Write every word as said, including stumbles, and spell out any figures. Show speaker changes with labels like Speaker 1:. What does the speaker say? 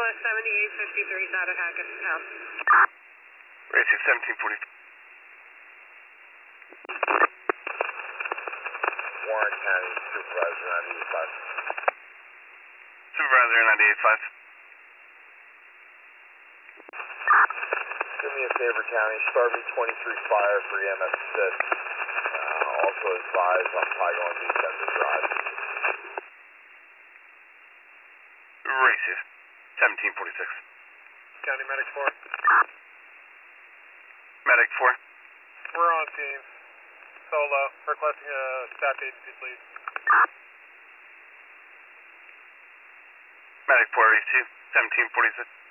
Speaker 1: is seventy-eight fifty-three out of Hackettstown.
Speaker 2: Racing seventeen forty.
Speaker 3: Warren County Supervisor ninety-eight five.
Speaker 2: Supervisor ninety-eight five.
Speaker 3: Do me a favor, County. Star B twenty-three fire for E M S assist. Uh, also advise on Tiger on December Drive.
Speaker 2: Racing seventeen forty-six.
Speaker 4: County Medic four.
Speaker 2: Medic four.
Speaker 4: We're on scene. Solo, requesting a staff agency, please.
Speaker 2: Medic four, E two, seventeen forty-six.